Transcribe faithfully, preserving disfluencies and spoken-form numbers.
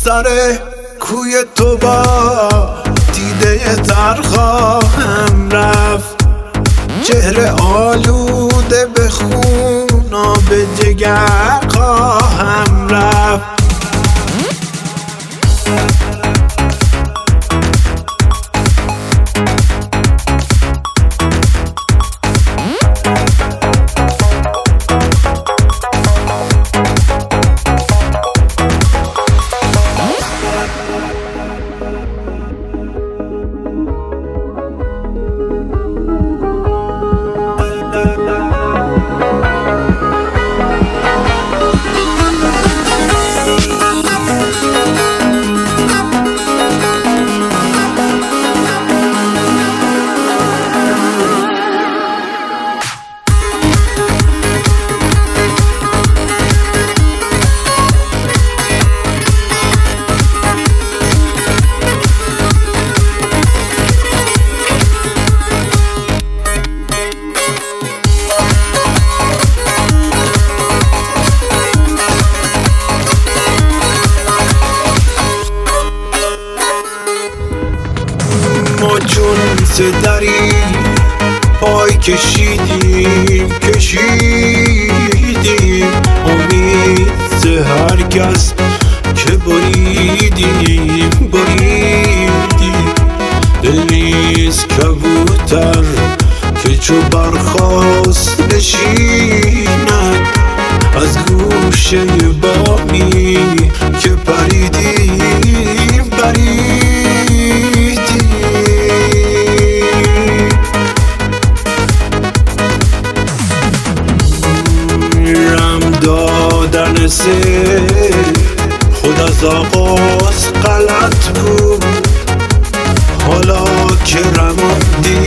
سر کوی تو با دیده تر خواهم رفت، چهره آلوده به خون آب جگر خواهم رفت. ما چون سدری پای کشیدیم کشیدیم امید سه هر کس که بریدیم بریدیم. دل نیست کبوتر که چو برخاست نشیند از گوشه بامی که پریدیم پریدیم. دادن سه خود از آغاز غلط بود، حالا که رماندی